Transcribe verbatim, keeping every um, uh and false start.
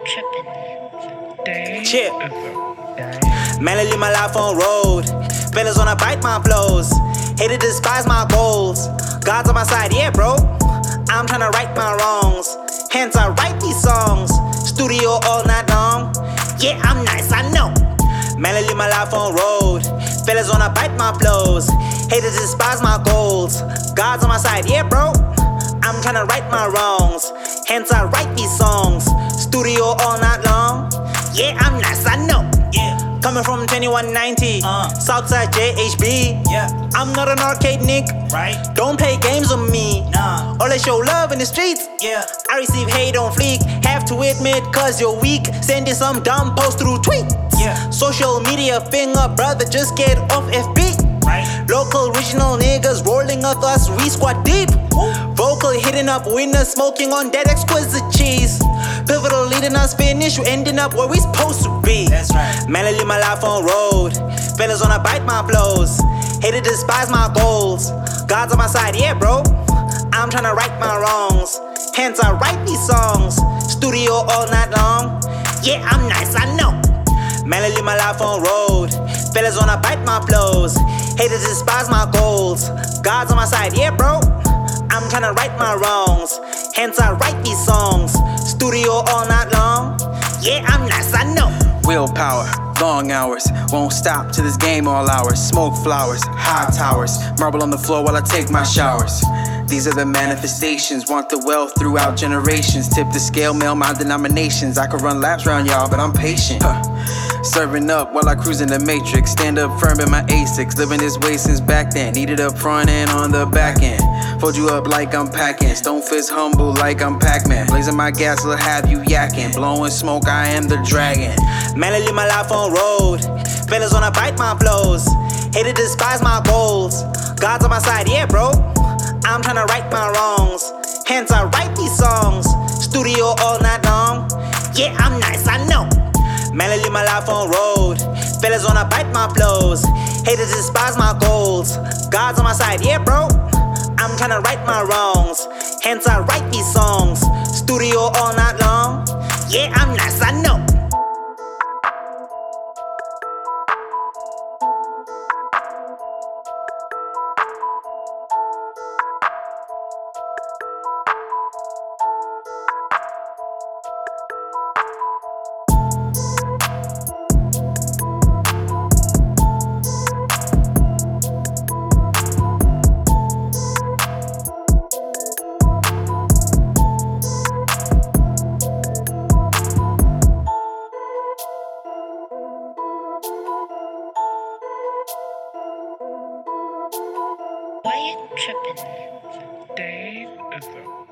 trippin'? Chip. Man, I live my life on road. Fellas wanna bite my flows. Hated despise my goals. God's on my side, yeah, bro. I'm tryna right my wrongs. Hence I write these songs. Studio all night long. Yeah, I'm nice, I know. Man, I live my life on road. Fellas wanna bite my flows. Hated despise my goals. God's on my side, yeah, bro. I'm tryna right my wrongs. Hence I write these songs. Studio all night long. Yeah, I'm nice, I know. Yeah. Coming from twenty-one ninety, uh. Southside J H B. Yeah. I'm not an arcade nick. Right. Don't play games with me. Nah. All I show love in the streets. Yeah. I receive hate on fleek. Have to admit, cause you're weak. Sending some dumb post through tweets. Yeah. Social media finger, brother, just get off F B. Right. Local regional niggas rolling up us, we squat deep. Woo. Vocal hitting up winners, smoking on that exquisite cheese. Pivotal leading us finish, you ending up where we supposed to be. That's right. Man, I live my life on road. Fellas wanna bite my flows. Hated despise my goals. God's on my side, yeah, bro. I'm tryna right my wrongs. Hence I write these songs. Studio all night long. Yeah, I'm nice, I know. Man, I live my life on road. Fellas wanna bite my flows. Haters despise my goals. God's on my side, yeah, bro. I'm tryna right my wrongs. Hence I write these songs. Studio all night long. Yeah, I'm nice, I know. Willpower, long hours, won't stop to this game all hours. Smoke flowers, high towers, marble on the floor while I take my showers. These are the manifestations, want the wealth throughout generations. Tip the scale, mail my denominations. I could run laps around y'all, but I'm patient. Huh. Serving up while I cruise in the matrix. Stand up firm in my Asics. Living this way since back then. Need it up front and on the back end. Fold you up like I'm packing. Stone fist humble like I'm Pac-Man. Blazing my gas will have you yakking. Blowing smoke, I am the dragon. Man, I live my life on road. Fellas wanna bite my flows. Hated despise my goals. God's on my side, yeah, bro. I'm tryna right my wrongs. Hence I write these songs. Studio all night long. Yeah, I'm nice, I know. Man, I live my life on road. Fellas wanna bite my flows. Haters despise my goals. God's on my side, yeah, bro. I'm tryna right my wrongs. Hence I write these songs. Studio all night long. Yeah, I'm nice, I know. Why you trippin'? Dave is a